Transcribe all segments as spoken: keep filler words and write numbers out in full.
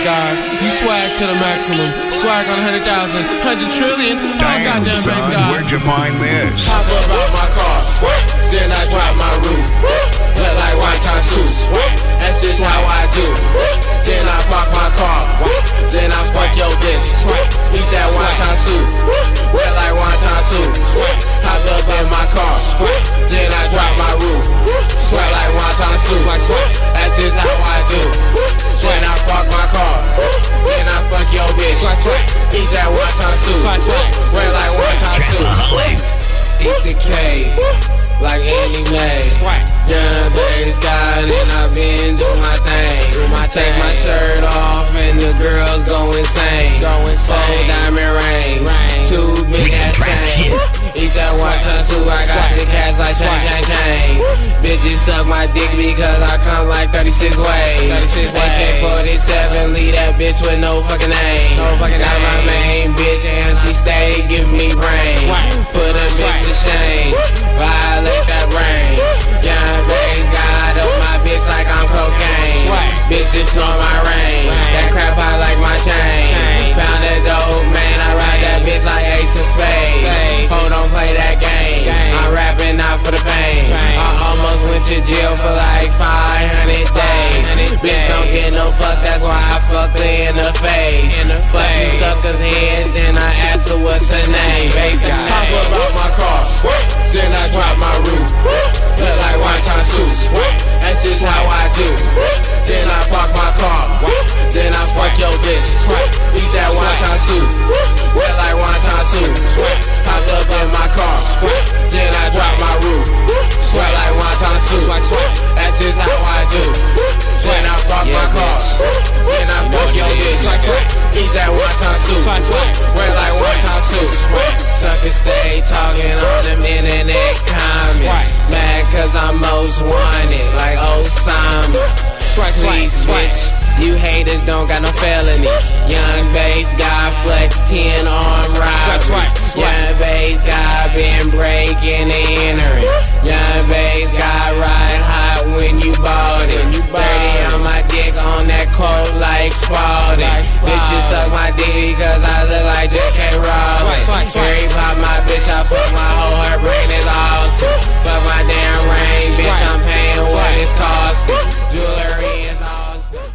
God. You swag to the maximum. Swag on a hundred thousand, hundred trillion. Oh, Damn, goddamn son, praise God. where'd you find this? Hop up out my car, then I drop my roof. Look like white time suits. That's just how I do. Then I park my car. Then I fuck your bitch. Eat that wonton soup. Wet like wonton soup. Hop up in my car. Then I drop my roof. Sweat like wonton soup. That's just how I do. Then I park my car. Then I fuck your bitch. Eat that wonton soup. Wet like wonton soup. Eat the cake like Annie Mae. Young bass God and I've been doing my thing. Take my shirt off and the girls go insane. Four diamond rings, two big ass chains. Eat that wonton soup, I got the cash like chain, chain, chain. Bitches suck my dick because I come like thirty-six ways. A K forty-seven, leave that bitch with no fucking name. Got my main bitch and she stay giving me brain. Put a bitch to shame, violate that brain. Young bass God up my bitch like I'm cocaine. Bitches snore my rain, that crap I like my chain. Found that dope man, I ride that bitch like Ace of Spades. Hold on, play that game, I'm rapping out for the fame. I almost went to jail for like five hundred days. Bitch don't get no fuck, that's why I fucked her in the face. Fuck you suckers head, then I asked her what's her name. Pop up out my car, then I drop my roof. Look like wonton soup, that's just how I do. Then I park my car, then I fuck your bitch. Eat that wonton soup, wet like wonton soup. Hop up in my car, then I drop my roof. Sweat like wonton soup, that's just how I do. Then I park my car, then I fuck your bitch. Eat that wonton soup, wet like wonton soup. Suckers stay talking on them internet comments. Mad cause I'm most wanted, like Osama. Please switch, you haters don't got no felonies. Young bass God flex ten arm robberies. Young bass God been breaking and entering. Young bass God ride hot when you bought it. thirty on my dick on that quote like Spalding. Bitches suck my dick because I look like J K Rowling. Harry pop my bitch, I fuck my hoe, her brain is awesome. Fuck my damn ring, bitch, I'm paying what it's costing. Jewelry is awesome.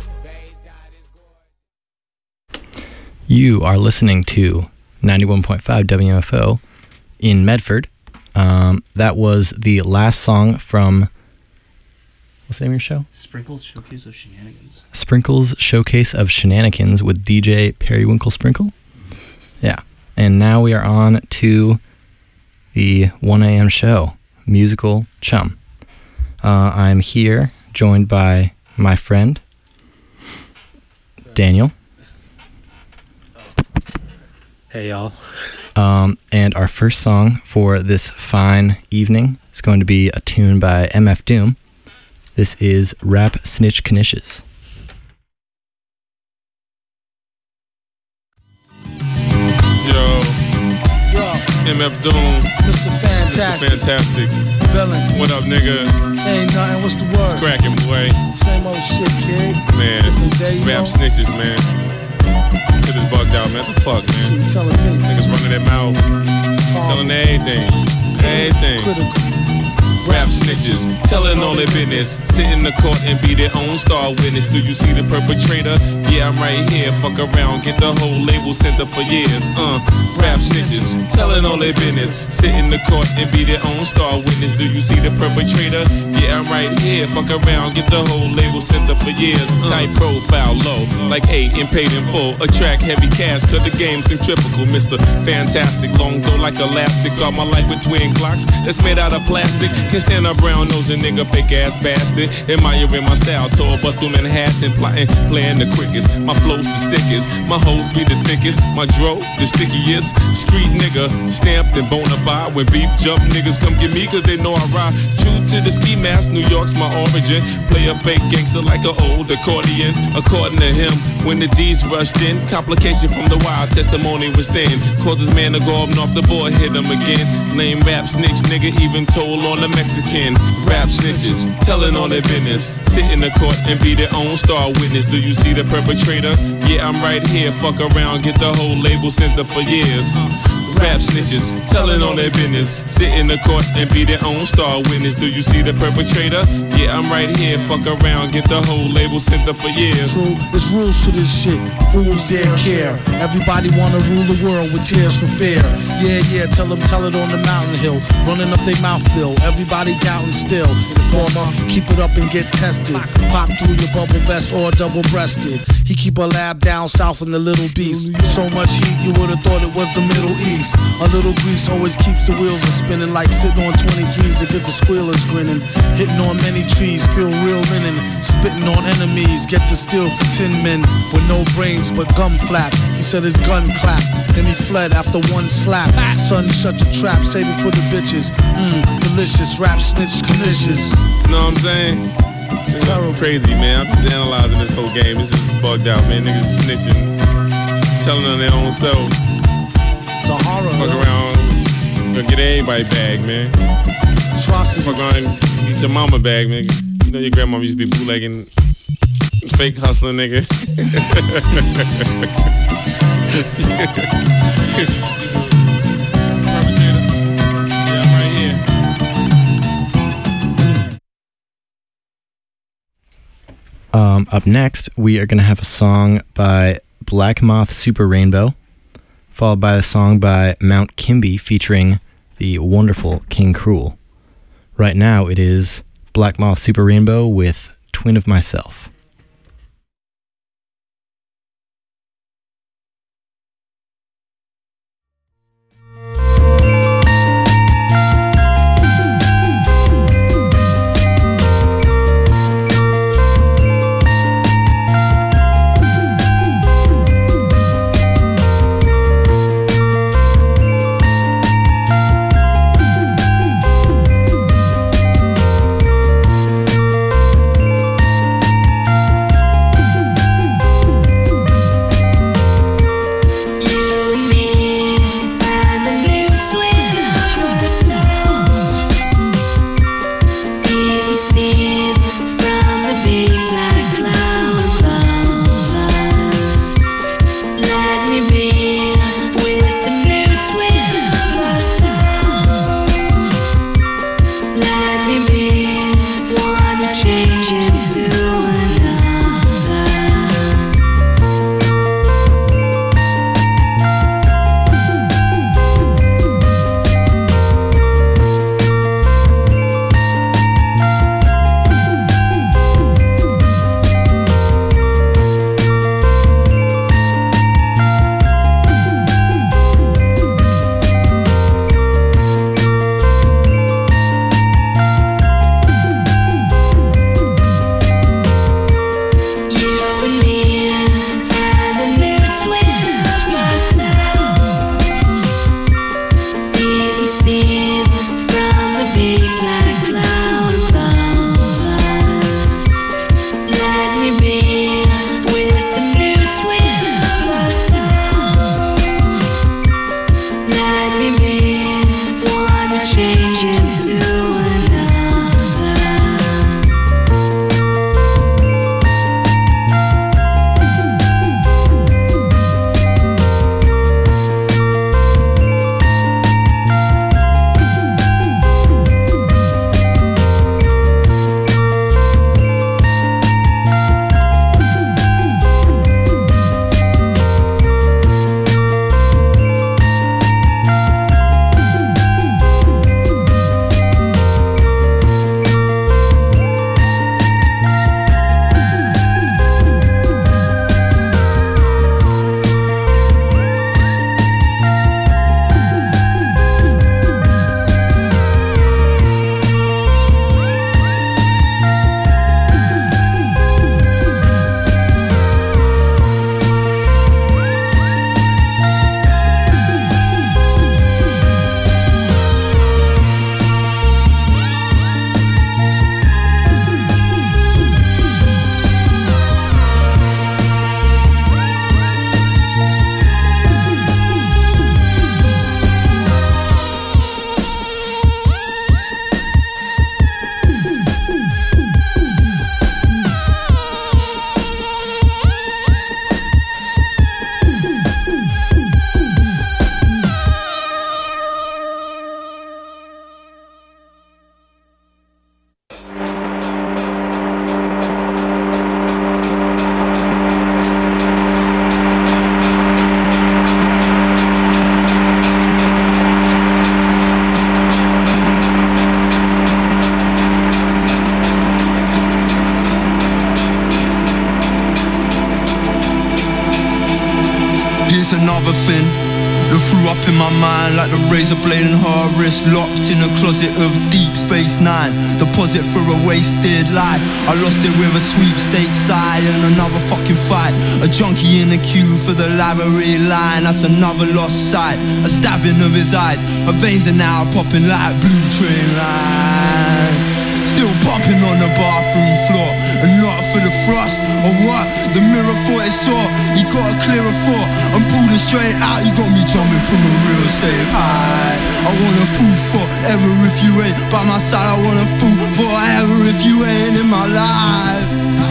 You are listening to ninety-one point five W M F O in Medford. Um, that was the last song from, what's the name of your show? Sprinkles Showcase of Shenanigans. Sprinkles Showcase of Shenanigans with D J Periwinkle Sprinkle. Yeah. And now we are on to the one a.m. show, Musical Chum. Uh, I'm here joined by my friend, Daniel. Hey, y'all. Um, and our first song for this fine evening is going to be a tune by M F Doom. This is Rap Snitch Knishes. Yo, M F Doom, Mister Fantastic, Mister Fantastic, Villain. What up, nigga? Ain't nothing. What's the word? It's cracking, boy. Same old shit, kid. Man, Day, rap know? snitches, man. Shit is bugged out, man. What the fuck, man? Shit telling me. Niggas running their mouth, Talk. telling everything, everything. Critical. Rap snitches, telling all their business. Sit in the court and be their own star witness. Do you see the perpetrator? Yeah, I'm right here. Fuck around, get the whole label sent up for years. Uh, rap snitches, telling all their business. Sit in the court and be their own star witness. Do you see the perpetrator? Yeah, I'm right here. Fuck around, get the whole label sent up for years. Uh, Tight profile, low, like eight and paid in full. Attract heavy cash, cause the game's centrifugal. Mister Fantastic, long though like elastic. Got my life with twin clocks that's made out of plastic. Can't stand a brown nosing nigga, fake ass bastard. Admiring my style, tall bust through Manhattan, plotting, playing the quickest. My flow's the sickest, my hoes be the thickest. My dro, the stickiest. Street nigga, stamped and bona fide. When beef jump, niggas come get me cause they know I ride. True to the ski mask, New York's my origin. Play a fake gangster like an old accordion. According to him, When the D's rushed in, complication from the wild testimony was thin. Caused this man to go up and off the board, hit him again. Lame rap snitch, nigga, even told on the Mexican. Rap snitches, telling on their business. Sit in the court and be their own star witness. Do you see the perpetrator? Yeah, I'm right here. Fuck around, get the whole label center for years. Rap snitches, telling on their business. Sit in the court and be their own star witness. Do you see the perpetrator? Yeah, I'm right here. Fuck around, get the whole label center for years. True, there's rules to this shit. Fools dare care. Everybody wanna rule the world with tears for fear. Yeah, yeah, tell them, tell it on the mountain hill. Running up their mouth bill. Everybody doubting still. Informer, keep it up and get tested. Pop through your bubble vest or double breasted. He keep a lab down south in the Little Beast. So much heat, you would've thought it was the Middle East. A little grease always keeps the wheels a spinning, like sitting on twenty-threes to get the squealers grinning. Hitting on many trees, feel real linen. Spitting on enemies, get the steel for tin men. With no brains but gum flap. He said his gun clapped, then he fled after one slap. Son, shut your trap, save it for the bitches. Mmm, delicious, rap snitch, delicious. Know what I'm saying? It's It's terrible. crazy, man. I'm just analyzing this whole game. This is bugged out, man. Niggas snitching, telling on their own self. It's a horror. Fuck yo. around, gonna get everybody bag, man. Atrocity. Fuck around, and get your mama bag, nigga. You know your grandma used to be bootlegging, fake hustling, nigga. Perpetrator. Yeah, I'm right here. Um, up next, we are going to have a song by Black Moth Super Rainbow, followed by a song by Mount Kimby featuring the wonderful King Cruel. Right now, it is Black Moth Super Rainbow with Twin of Myself. Thank There's another thing that flew up in my mind like the razor blade in her wrist, locked in a closet of Deep Space Nine. Deposit for a wasted life. I lost it with a sweepstakes eye and another fucking fight. A junkie in the queue for the library line. That's another lost sight. A stabbing of his eyes. Her veins are now popping like blue train lines. Still bumping on the bathroom floor, and not for the thrust or what the mirror thought it saw. He got a clearer thought and pulled it straight out. You got me jumping from a real safe high. I want a fool forever if you ain't by my side. I want a fool forever if you ain't in my life.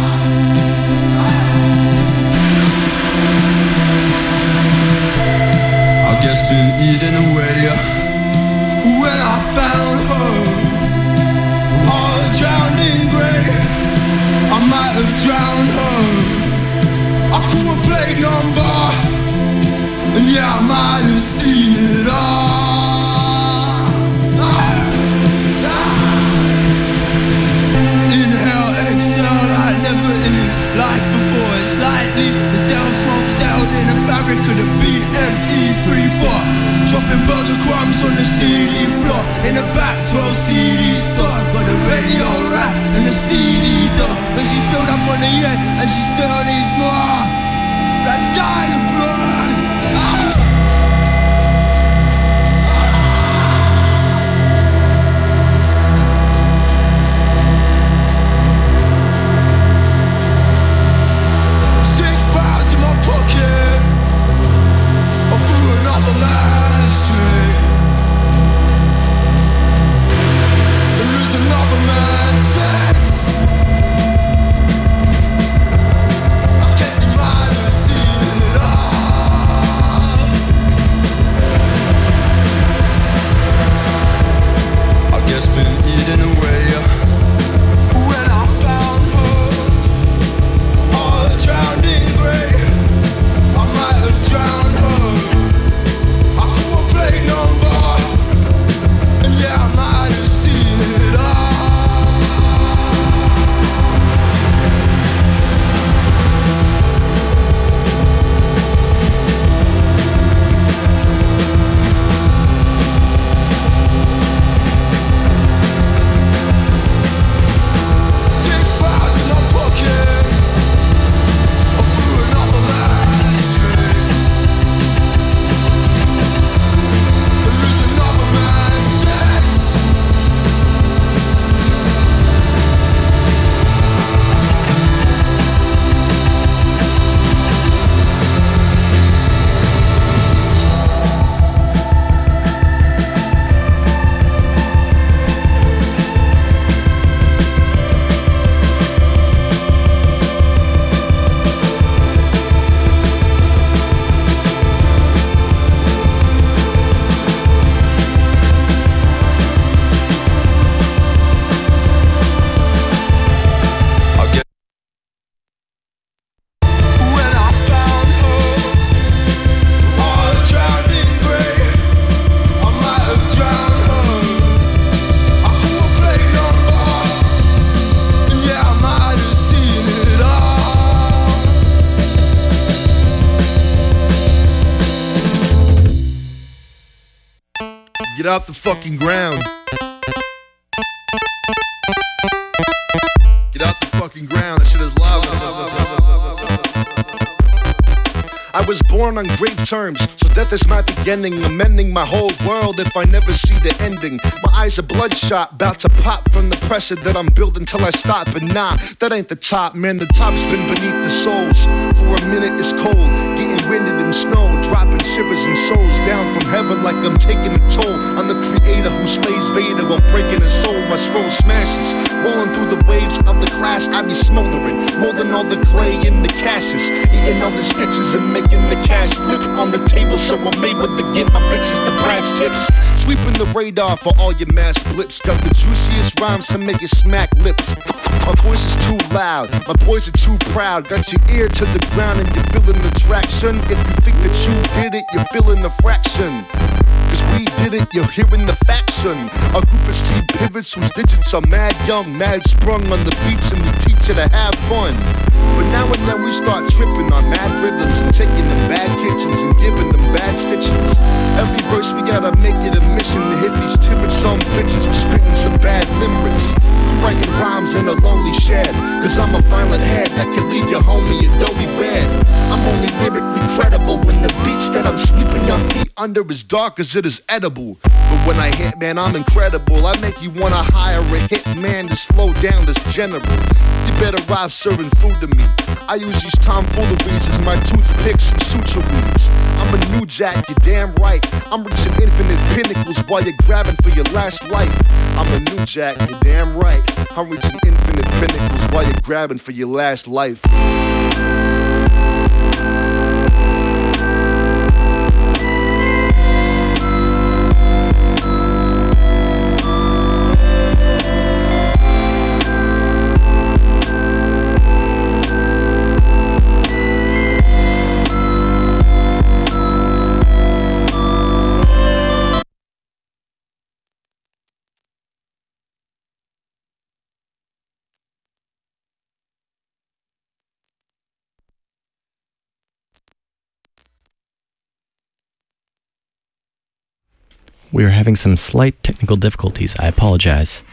I guess been eating away when I found her. Drowned in grey, I might have drowned her. I call a plate number, and yeah, I might have seen it all. Inhale, exhale like never in his life before. It's lightly, it's down smoke settled in a fabric of the B M E three four. Dropping burger crumbs on the C D floor in the back twelve C D store. Got the radio rack and the C D door. But she filled up on the end and she still needs more. That dying blood. Ah. Six pounds in my pocket. I threw another man. Another man's sex. I guess he might have seen it all. I guess been eating away when I found her. Oh, drowned in grey. I might have drowned her. I call a plate number, and yeah, I might have seen it all. Get off the fucking ground. Get off the fucking ground. That shit is loud. I was born on great terms, so death is my beginning. Amending my whole world if I never see the ending. My eyes are bloodshot, about to pop from the pressure that I'm building till I stop. But nah, that ain't the top, man. The top's been beneath the souls. For a minute it's cold, getting winded in snow, dropping shivers and souls down from heaven like I'm taking a toll on the creator who slays Vader while breaking his soul. My scroll smashes, rolling through the waves of the class. I be smoldering, molding all the clay in the caches, eating all the stitches and making the cash flip on the table, so I'm able to get my bitches the brass tips. Sweeping the radar for all your mass blips. Got the juiciest rhymes to make it smack lips. My voice is too loud, my boys are too proud. Got your ear to the ground and you're feeling the traction. If you think that you did it, you're feeling the fraction. Cause we did it, you're hearing the faction. Our group is T pivots whose digits are mad young, mad sprung on the beats, and we teach you to have fun. But now and then we start tripping on mad rhythms and taking the bad kitchens and giving First we gotta make it a mission to hit these timid some bitches with spitting some bad limericks. I'm writing rhymes in a lonely shed, cause I'm a violent head that can leave your homie Adobe bed. I'm only lyrically credible when the beats that I'm sweeping your feet under is dark as it is edible. But when I hit, man, I'm incredible. I make you wanna hire a hit man to slow down this general. You better arrive serving food to me. I use these tomfooleries as my toothpicks and sutureries. I'm a new jack, you're damn right. I'm reaching infinite pinnacles while you're grabbing for your last life. I'm a new jack, you're damn right. I'm reaching infinite pinnacles while you're grabbing for your last life. We are having some slight technical difficulties. I apologize.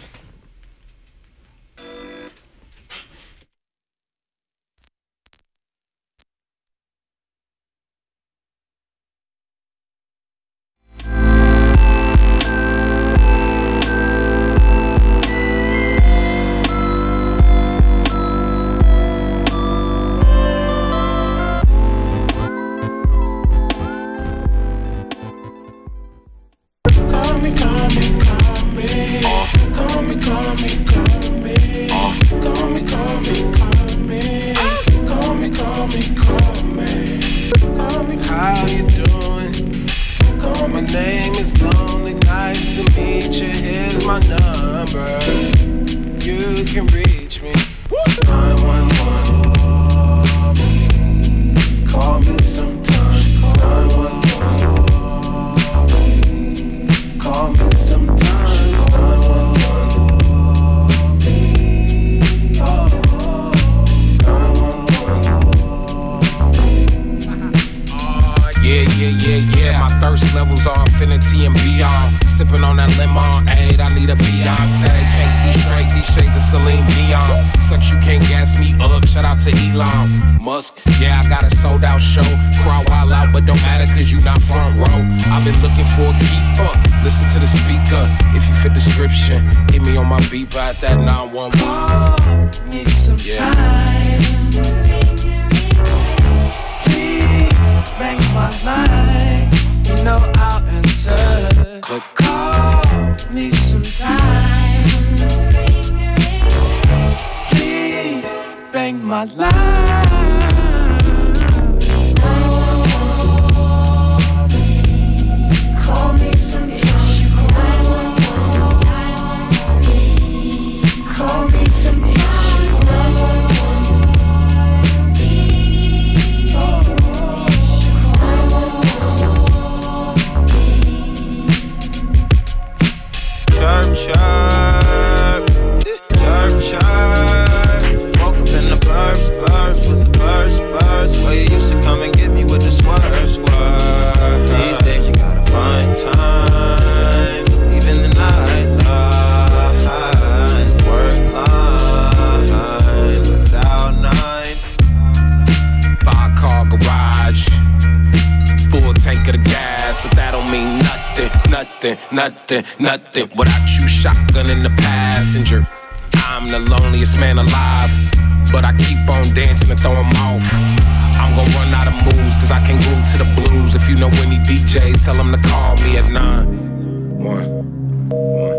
Nothing, nothing without you shotgun in the passenger. I'm the loneliest man alive, but I keep on dancing and throw 'em off. I'm gonna run out of moves, cause I can't groove to the blues. If you know any D Js, tell them to call me at nine. One. One.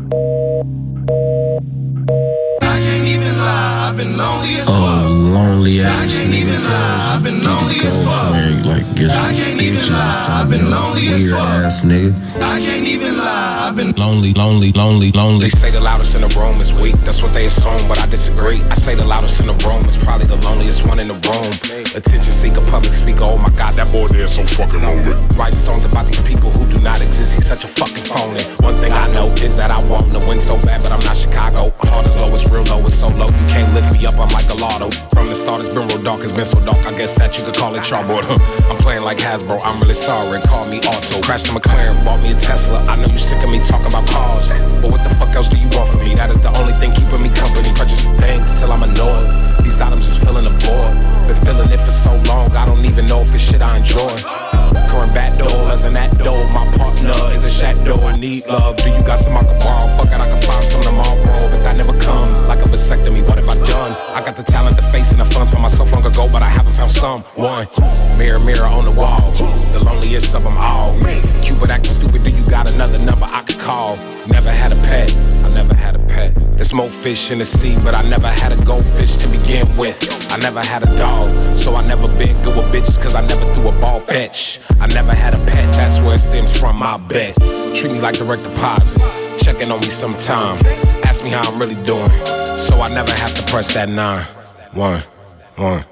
I can't even lie, I've been lonely as Oh, fuck. lonely ass I can't nigga even lie, I've been lonely as goes fuck. where he, like gets I can't even bitches or lie, I've something. been lonely as Weird fuck. ass nigga. I can't even lie, I've been Lonely, lonely, lonely, lonely. They say the loudest in the room is weak, that's what they assume, but I disagree. I say the loudest in the room is probably the loneliest one in the room. Attention seeker, public speaker, oh my god, that boy there is so fucking lonely. Writing songs about these people who do not exist, he's such a fucking phony. One thing I know is that I want to win so bad, but I'm not Chicago. Heart is low, it's real low, it's so low, you can't lift me up, I'm like a lotto. From the start, it's been real dark, it's been so dark, I guess that you could call it chalkboard. I'm playing like Hasbro, I'm really sorry, call me Auto. Crashed a McLaren, bought me a Tesla, I know you sick of me talking about cars, but what the fuck else do you want from me? That is the only thing keeping me company, purchasing things till I'm annoyed. These items just filling the void, been feeling it for so long, I don't even know if it's shit I enjoy. Current back door, as an that door, my partner is a shadow and need love. Do you got some I can borrow? Fuck it, I can find some tomorrow, but that never comes. Like a vasectomy, what have I done? I got the talent, the face, and the funds for myself long ago, but I haven't found someone. Mirror, mirror on the wall, the loneliest of them all. Cupid acting stupid, do you got another number I could call? Never had a pet, I never had a pet. There's more fish in the sea, but I never had a goldfish to begin with. I never had a dog, so I never been good with bitches, cause I never threw a ball fetch. I never had a pet, that's where it stems from, I bet. Treat me like direct deposit, checking on me sometime. Ask me how I'm really doing, so I never have to press that nine. One, one.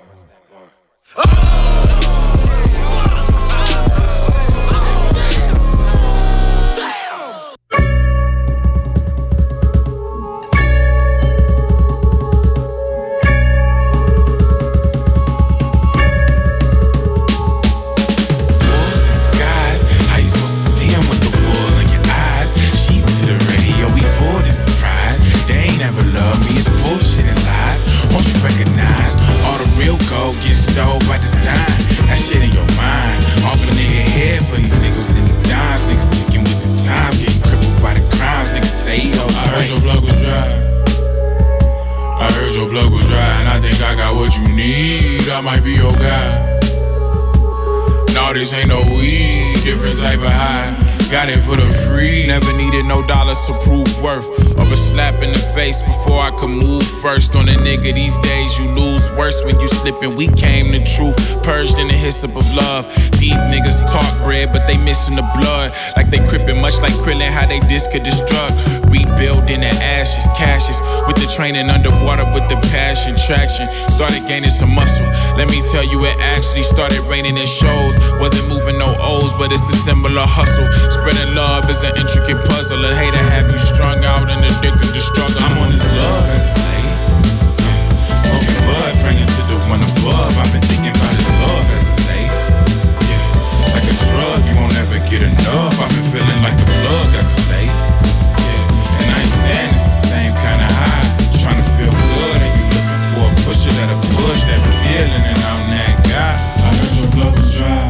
This ain't no weed, different type of high. Got it for the free. Never needed no dollars to prove worth of a slap in the face before I could move first. On a nigga these days, you lose worse when you slippin'. We came the truth, purged in the hyssop of love. These niggas talk bread, but they missing the blood. Like they crippin', much like Krillin, how they disc a destruct. Rebuilding the ashes, cashes, with the training underwater with the passion, traction. Started gaining some muscle. Let me tell you, it actually started raining in shows. Wasn't moving no O's, but it's a similar hustle. Spreading love is an intricate puzzle. I hate to have you strung out and addicted to struggle. I'm on this love as of late. Yeah. Smoking bud, praying to the one above. I've been thinking about this love as of late. Yeah. Like a drug, you won't ever get enough. I've been feeling like the plug as of late. Yeah. And I ain't saying it's the same kind of high. Trying to feel good and you looking for a pusher that'll push that feeling, and I'm that guy. I heard your blood was dry.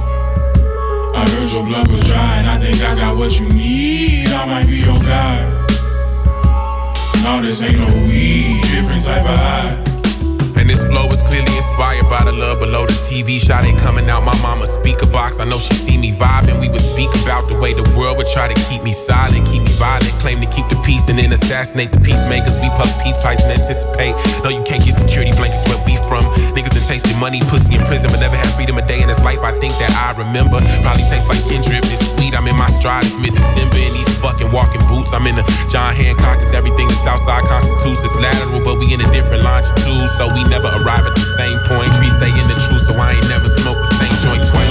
I heard your blood was dry, and I think I got what you need. I might be your guy. No, this ain't no weed, different type of high. And this flow is clearly inspired by the love below the T V shot. Ain't coming out my mama's speaker box. I know she see me vibing. We would speak about the way the world would try to keep me silent, keep me violent, claim to keep the peace and then assassinate the peacemakers. We puff peace pipes and anticipate. No, you can't get security blankets where we from. Niggas that tasted money, pussy in prison, but never had freedom a day in his life. I think that I remember. Probably tastes like Kendrick. It's sweet. I'm in my stride. It's mid-December in these fucking walking boots. I'm in the John Hancock. It's everything the Southside constitutes. It's lateral, but we in a different longitude, so we never arrive at the same point. Trees stay in the truth, so I ain't never smoked the same joint twice.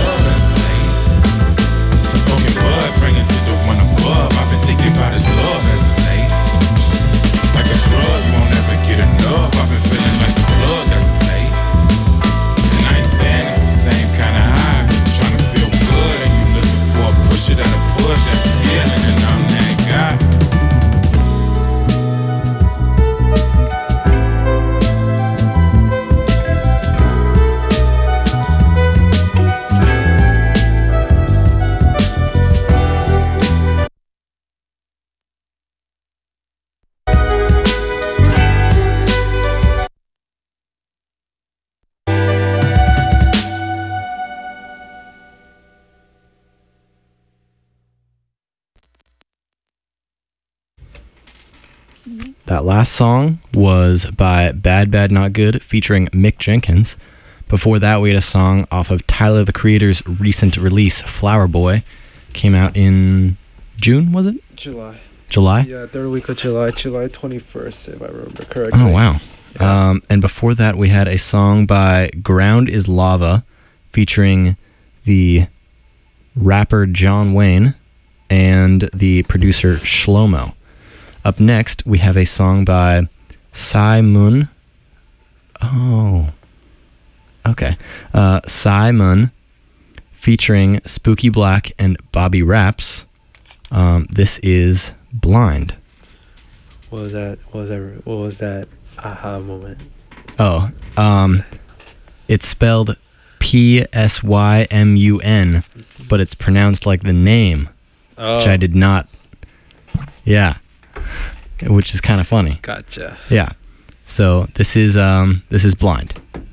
Smoking bud, praying to the one above. I've been thinking about his love as of late. Like a drug, you won't ever get enough. I've been feeling like the plug as of late. And I ain't saying it's the same kind of high. You're trying to feel good and you looking for a pusher that'll push that feeling, and I'm that guy. That last song was by Bad Bad Not Good featuring Mick Jenkins. Before that, we had a song off of Tyler, the Creator's recent release, Flower Boy. Came out in June, was it? July. July? Yeah, third week of July, July twenty-first, if I remember correctly. Oh, wow. Yeah. Um, and before that, we had a song by Ground is Lava featuring the rapper John Wayne and the producer Shlomo. Up next, we have a song by Sai Moon. Oh. Okay. Uh, Sai Moon featuring Spooky Black and Bobby Raps. Um, this is Blind. What was that? What was that? What was that aha moment? Oh, um, it's spelled P S Y M U N, but it's pronounced like the name, oh. which I did not. Yeah, which is kind of funny. Gotcha. Yeah, so this is um, this is Blind.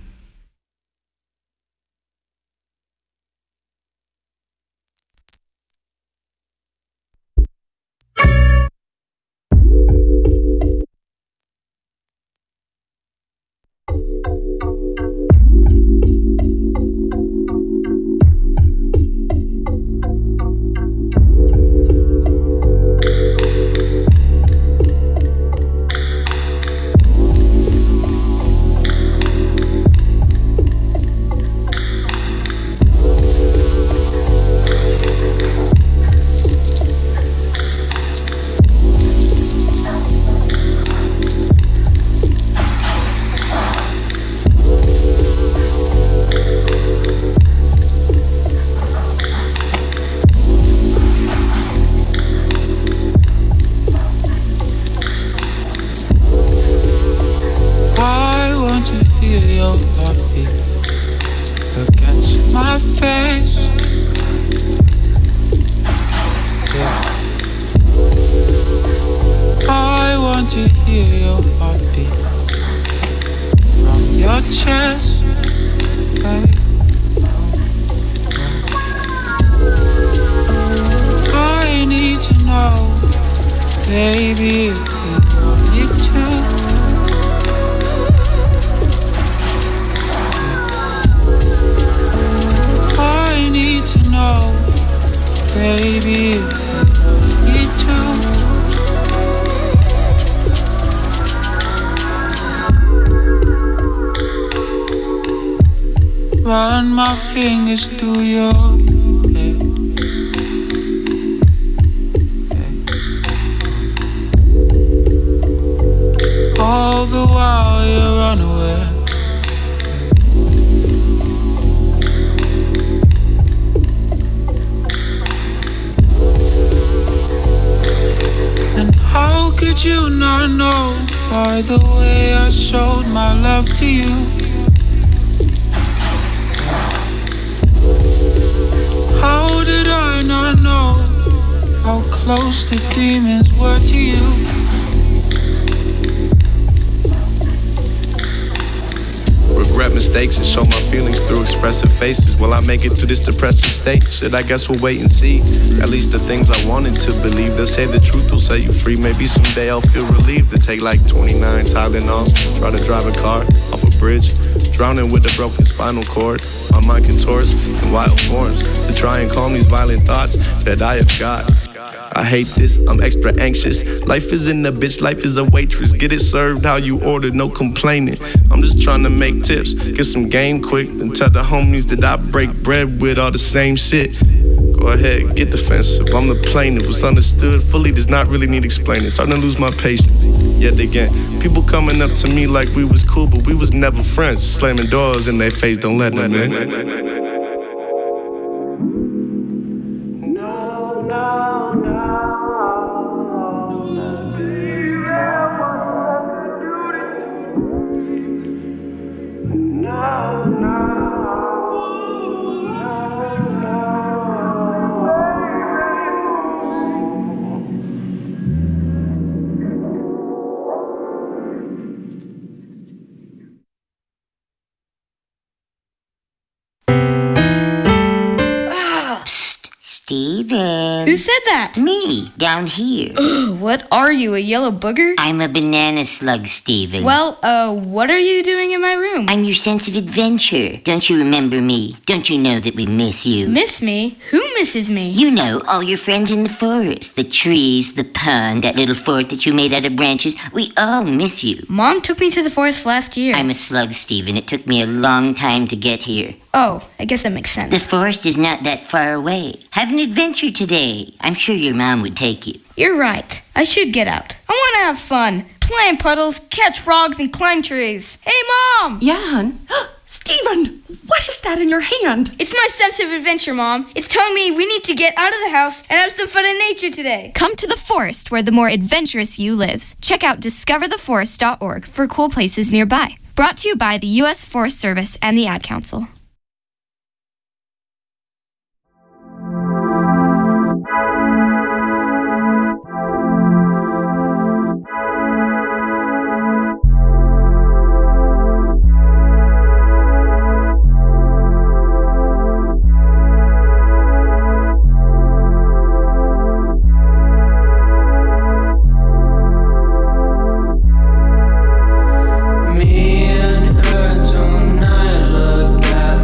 Run my fingers through your hair. All the while you're unaware. And how could you not know by the way I showed my love to you? How did I not know how close the demons were to you? Regret mistakes and show my feelings through expressive faces. Will I make it through this depressive state? Shit, I guess we'll wait and see. At least the things I wanted to believe. They'll say the truth will set you free. Maybe someday I'll feel relieved to take like twenty-nine Tylenol. Try to drive a car off a bridge, drowning with a broken spinal cord. My mind contorts in wild forms to try and calm these violent thoughts that I have got. I hate this, I'm extra anxious. Life isn't a bitch, life is a waitress. Get it served how you ordered, no complaining. I'm just trying to make tips, get some game quick, and tell the homies that I break bread with all the same shit. Go ahead, get defensive, I'm the plaintiff. What's understood fully does not really need explaining. Starting to lose my patience, yet again. People coming up to me like we was cool, but we was never friends. Slamming doors in their face, don't let them in. Steven. Who said that? Me, down here. Ugh, what are you, a yellow booger? I'm a banana slug, Steven. Well, uh, what are you doing in my room? I'm your sense of adventure. Don't you remember me? Don't you know that we miss you? Miss me? Who misses me? You know, all your friends in the forest. The trees, the pond, that little fort that you made out of branches. We all miss you. Mom took me to the forest last year. I'm a slug, Steven. It took me a long time to get here. Oh, I guess that makes sense. The forest is not that far away. Have an adventure today. I'm sure your mom would take you. You're right. I should get out. I want to have fun. play in puddles, catch frogs, and climb trees. Hey, Mom! Yeah, hon? Steven, what is that in your hand? It's my sense of adventure, Mom. It's telling me we need to get out of the house and have some fun in nature today. Come to the forest where the more adventurous you lives. Check out discover the forest dot org for cool places nearby. Brought to you by the U S Forest Service and the Ad Council. Me and her tonight, look at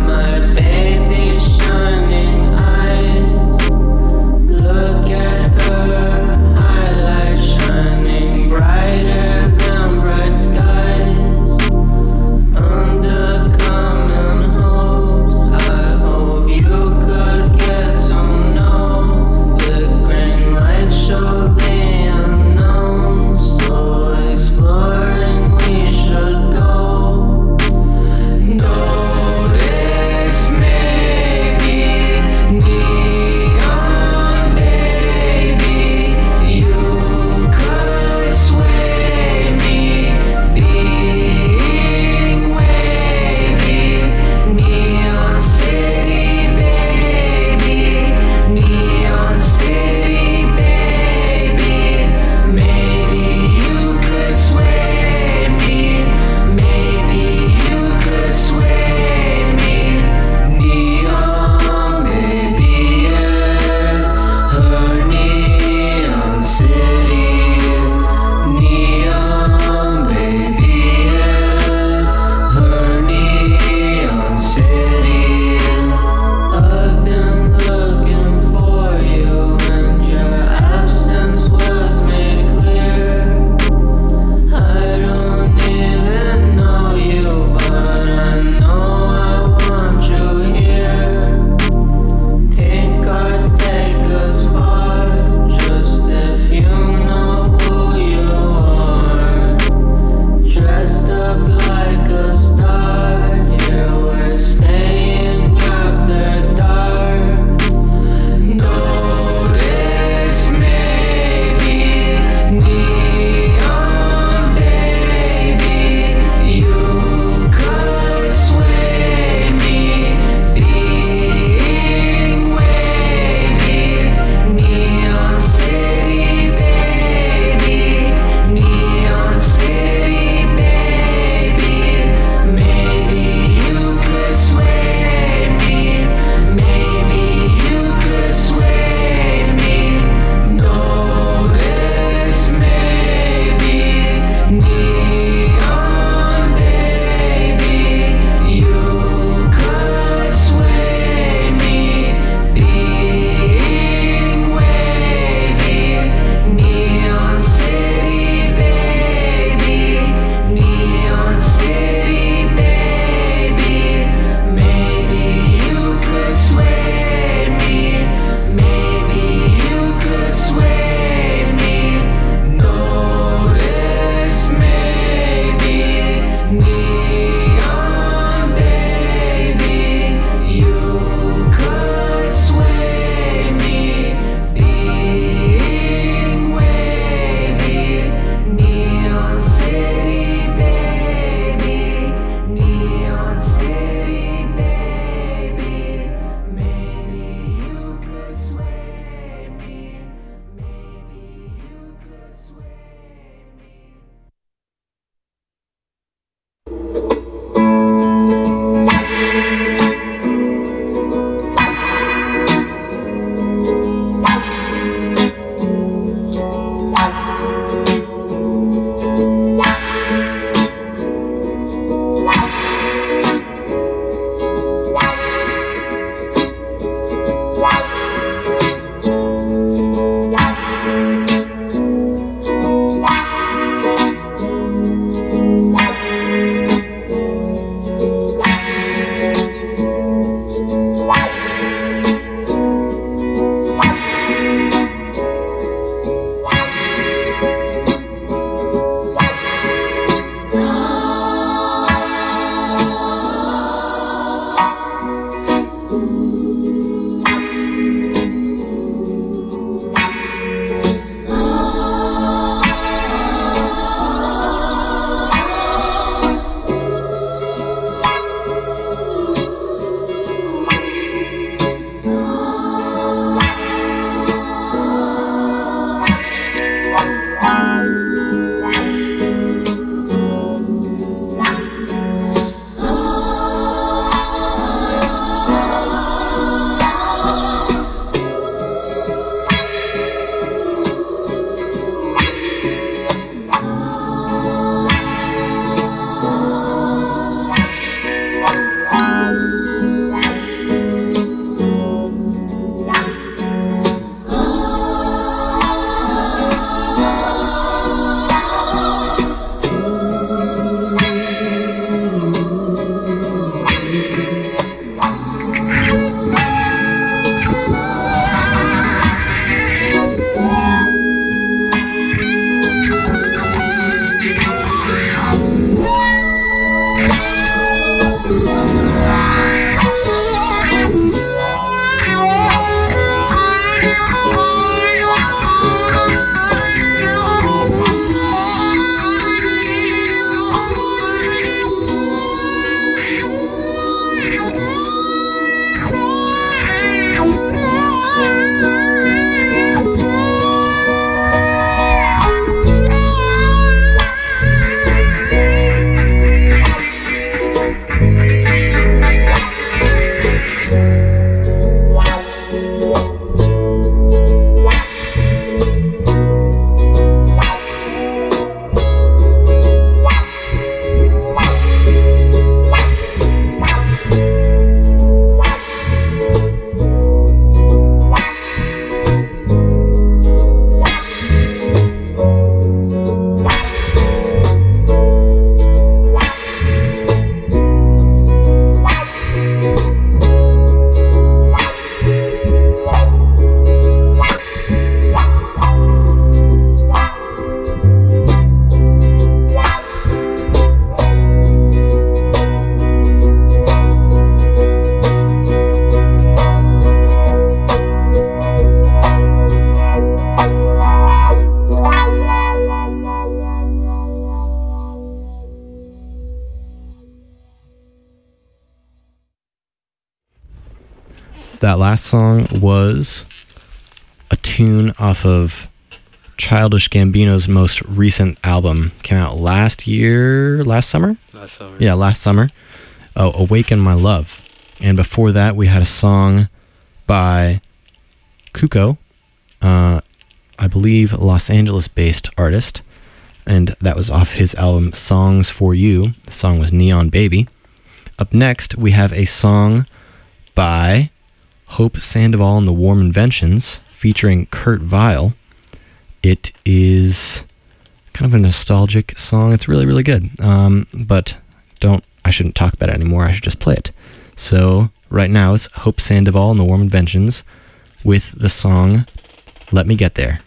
That last song was a tune off of Childish Gambino's most recent album. Came out last year, last summer? Last summer. Yeah, last summer. Oh, Awaken My Love. And before that, we had a song by Kuko, uh, I believe Los Angeles-based artist. And that was off his album Songs for You. The song was Neon Baby. Up next, we have a song by Hope Sandoval and the Warm Inventions featuring Kurt Vile. It is kind of a nostalgic song. It's really, really good. Um, but don't, I shouldn't talk about it anymore. I should just play it. So right now it's Hope Sandoval and the Warm Inventions with the song Let Me Get There.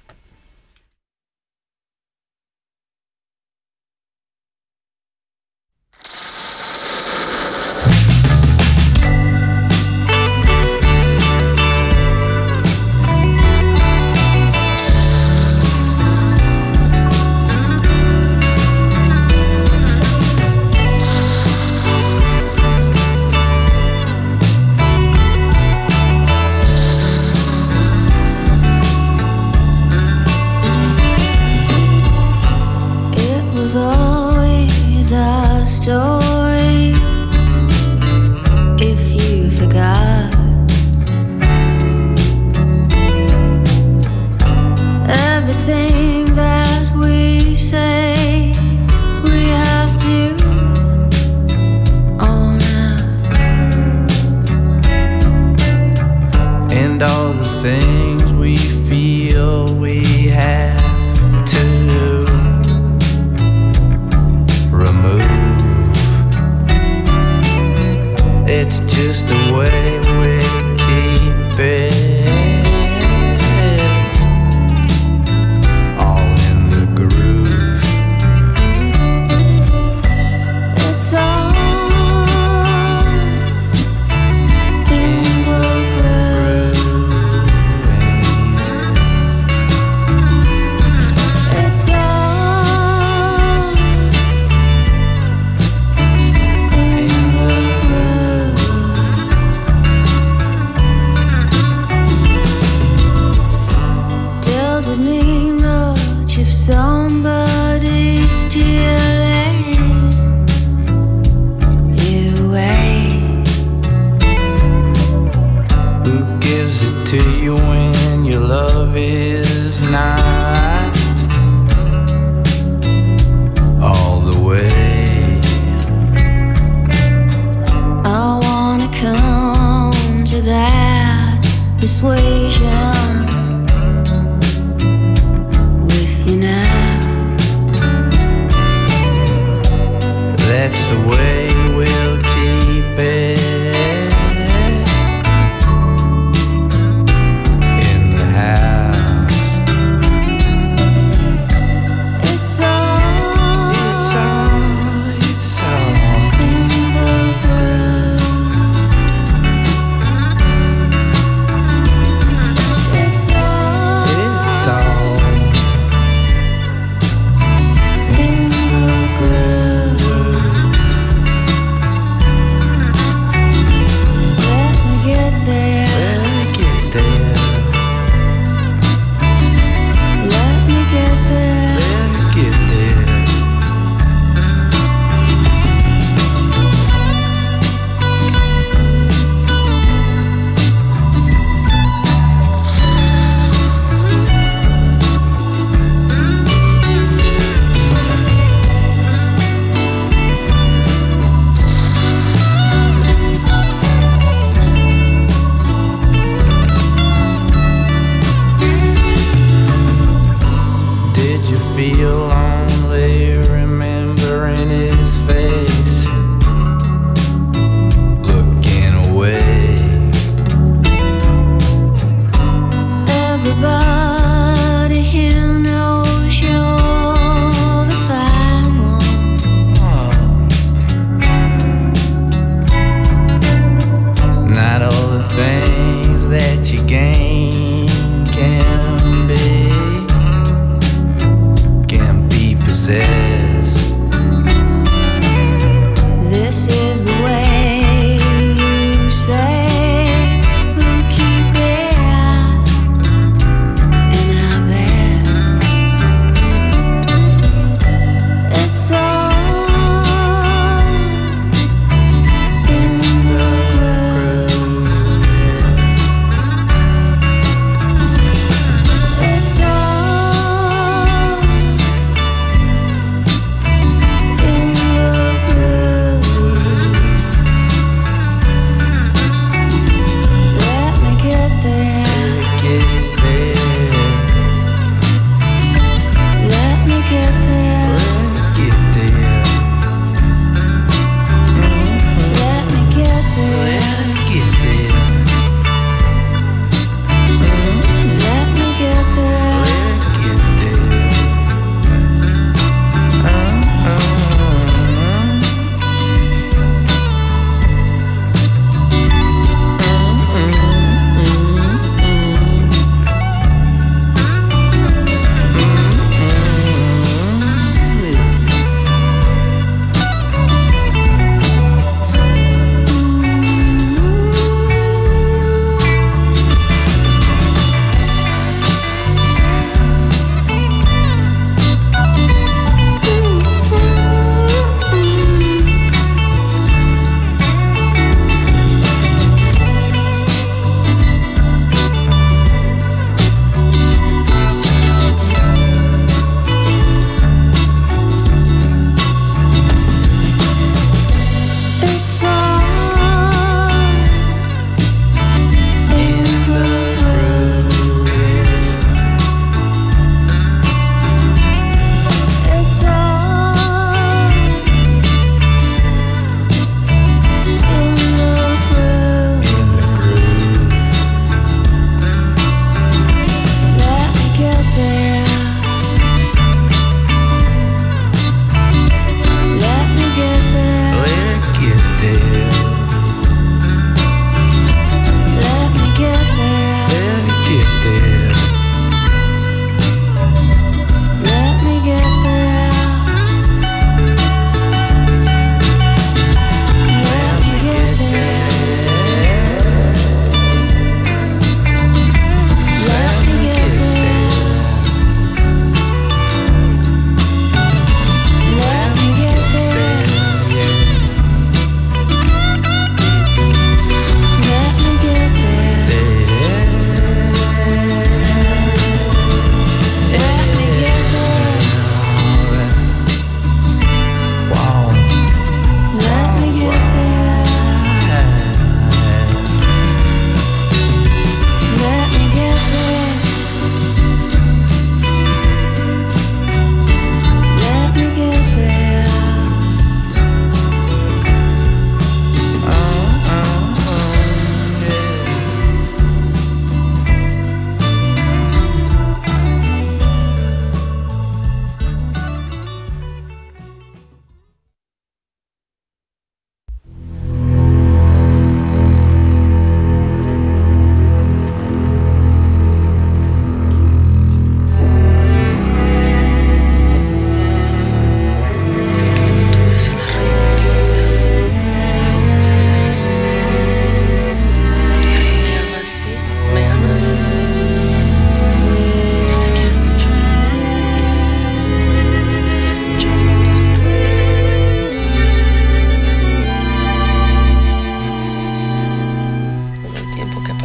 Was always a story if you forgot. Everything that we say we have to own up. And all the things we feel we have to remove. It's just a way we keep it all in the groove. It's all you when your love is not all the way. I wanna come to that persuasion with you now. That's the way we'll keep it.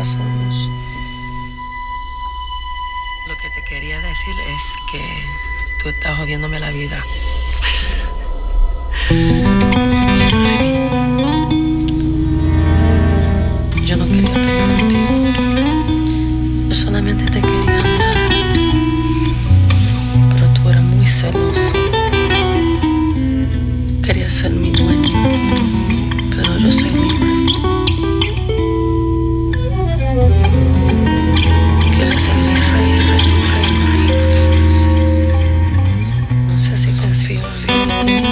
pasamos. Lo que te quería decir es que tú estás jodiéndome la vida. Yo no quería pelear contigo. Yo solamente te quería amar. Pero tú eras muy celoso. Querías ser mi dueño. Pero yo soy libre. Quiero ser mi rey, rey, tu reina. No sé si confío en ti.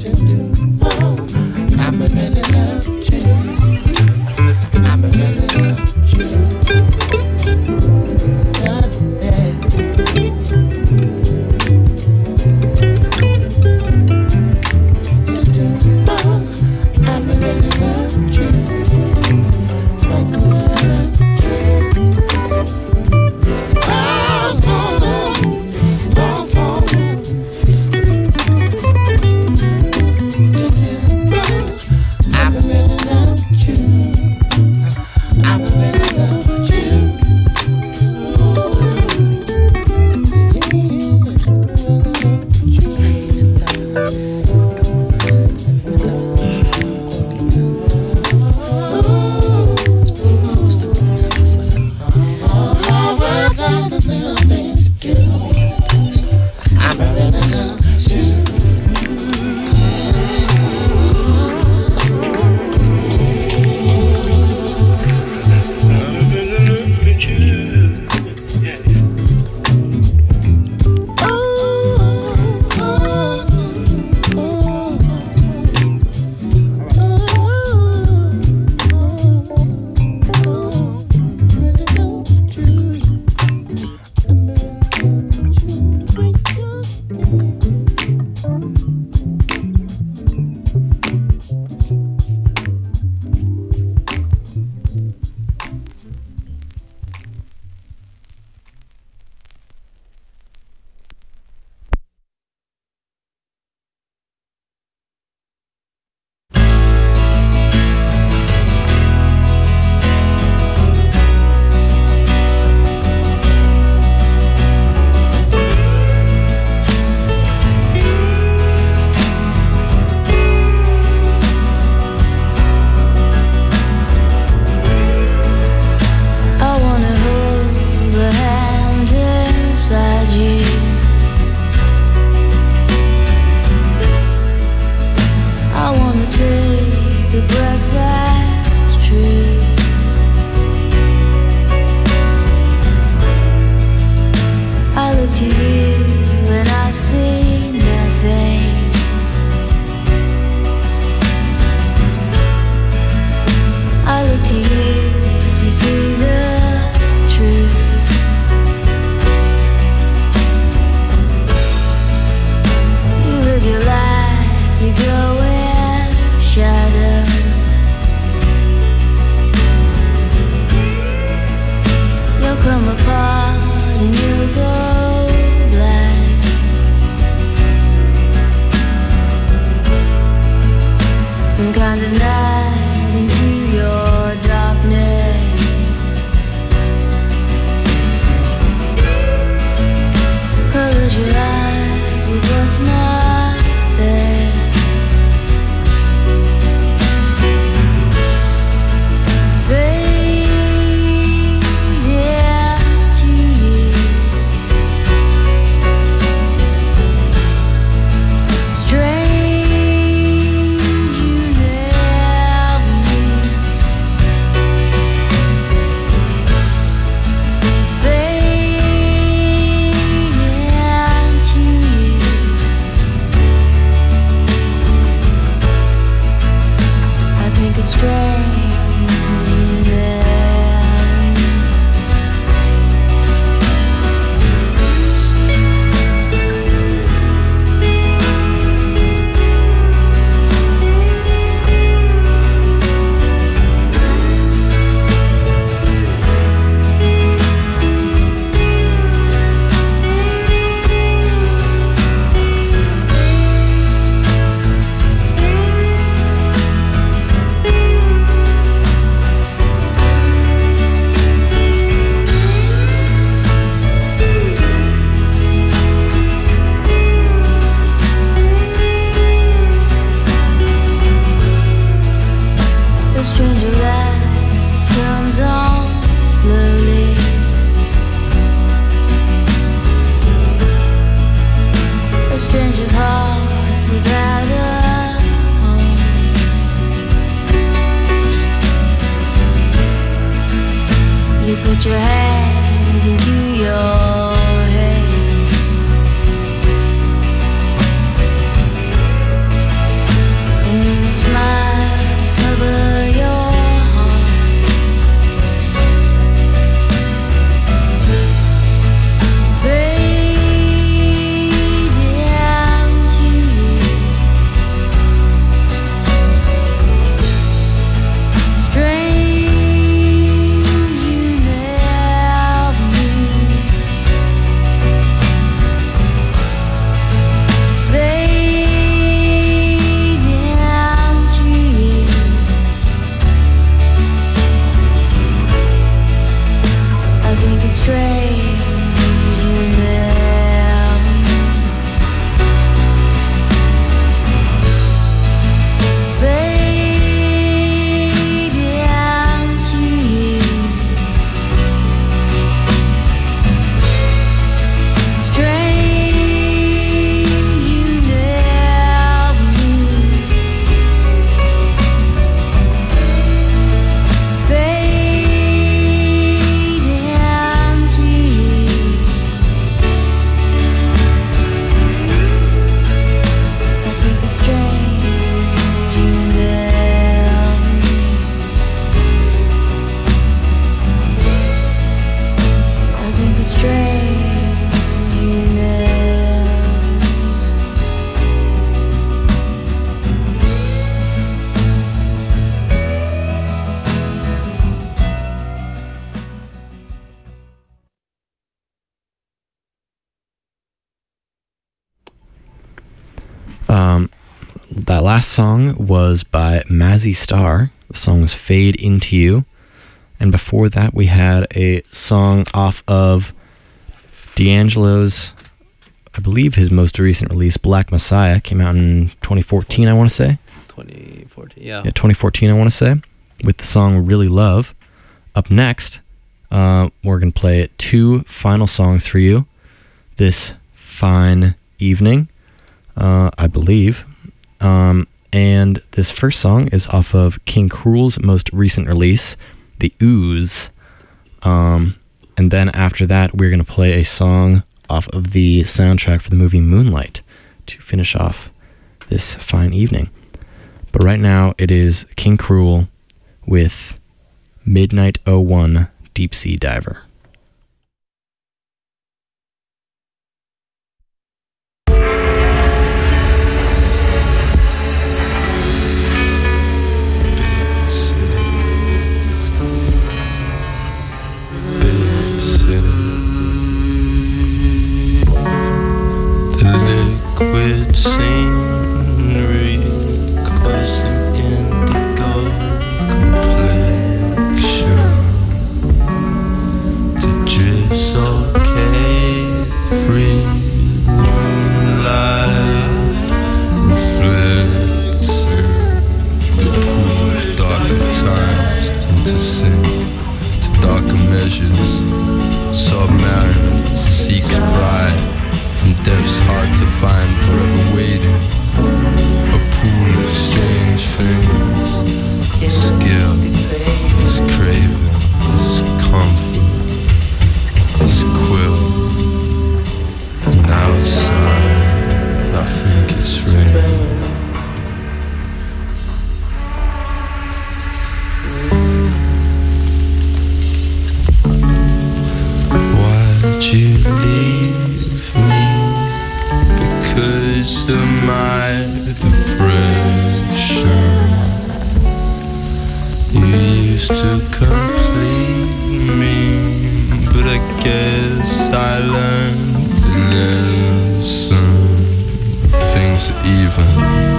I'm a really love you. I'm a really love you. You put your hands into your head. And then smiles cover your heart. Fade down to you. Um, that last song was by Mazzy Star. The song was Fade Into You. And before that, we had a song off of D'Angelo's, I believe his most recent release, Black Messiah, came out in twenty fourteen, I want to say. twenty fourteen, yeah. Yeah, twenty fourteen, I want to say, with the song Really Love. Up next, uh, we're going to play two final songs for you this fine evening, uh, I believe. Um, and this first song is off of King Cruel's most recent release, The Ooze. Um, and then after that, we're going to play a song off of the soundtrack for the movie Moonlight to finish off this fine evening. But right now, it is King Cruel with Midnight oh one Deep Sea Diver. Liquid scenery, closely indigo complexion. To drizzle carefree moonlight reflecting the pool's darker times into sink to darker measures. Submariner seeks pride from depths hard to find, forever waiting. A pool of strange things. Skill, this craving, this comfort, this quill. And outside, I think it's raining. Why'd you leave me? Because of my depression. You used to complete me, but I guess I learned the lesson. Things are even